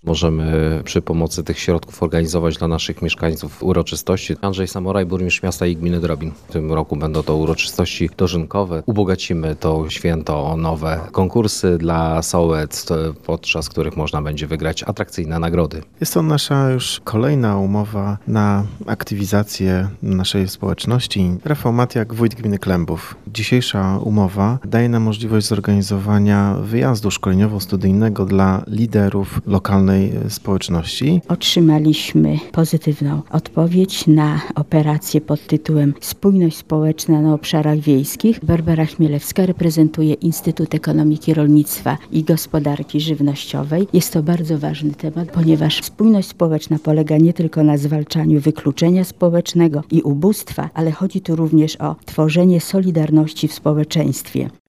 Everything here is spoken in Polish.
Możemy przy pomocy tych środków organizować dla naszych mieszkańców uroczystości. Andrzej Samoraj, burmistrz miasta i gminy Drobin. W tym roku będą to uroczystości dożynkowe. Ubogacimy to święto o nowe konkursy dla sołectw, podczas których można będzie wygrać atrakcyjne nagrody. Jest to nasza już kolejna umowa na aktywizację naszej społeczności. Rafał Matiak, wójt gminy Klębów. Dzisiejsza umowa daje nam możliwość zorganizowania wyjazdu szkoleniowo-studyjnego dla liderów lokalnej społeczności. Otrzymaliśmy pozytywną odpowiedź na operację pod tytułem Spójność społeczna na obszarach wiejskich. Barbara Chmielewska reprezentuje Instytut Ekonomiki Rolnictwa i Gospodarki Żywnościowej. Jest to bardzo ważny temat, ponieważ spójność społeczna polega nie tylko na zwalczaniu wykluczenia społecznego i ubóstwa, ale chodzi tu również o tworzenie solidarności w społeczeństwie.